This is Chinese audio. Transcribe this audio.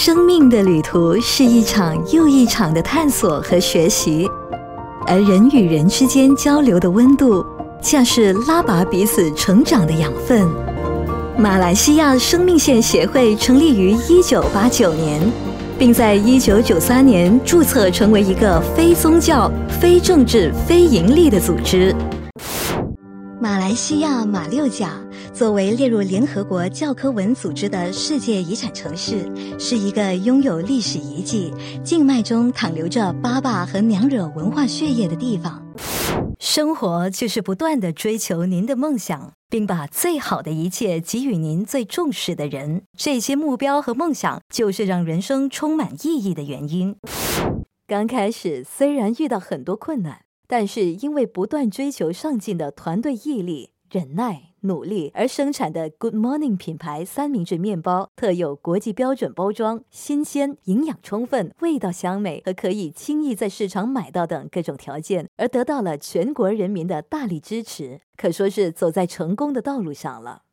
生命的旅途是一场又一场的探索和学习，而人与人之间交流的温度，恰是拉拔彼此成长的养分。马来西亚生命线协会成立于1989年，并在1993年注册成为一个非宗教、非政治、非营利的组织。马来西亚马六甲作为列入联合国教科文组织的世界遗产城市，是一个拥有历史遗迹、静脉中淌流着巴巴和娘惹文化血液的地方。生活就是不断地追求您的梦想，并把最好的一切给予您最重视的人。这些目标和梦想就是让人生充满意义的原因。刚开始虽然遇到很多困难，但是因为不断追求上进的团队毅力、忍耐、努力而生产的 Good Morning 品牌三明治面包，特有国际标准包装、新鲜、营养充分、味道香美和可以轻易在市场买到等各种条件，而得到了全国人民的大力支持，可说是走在成功的道路上了。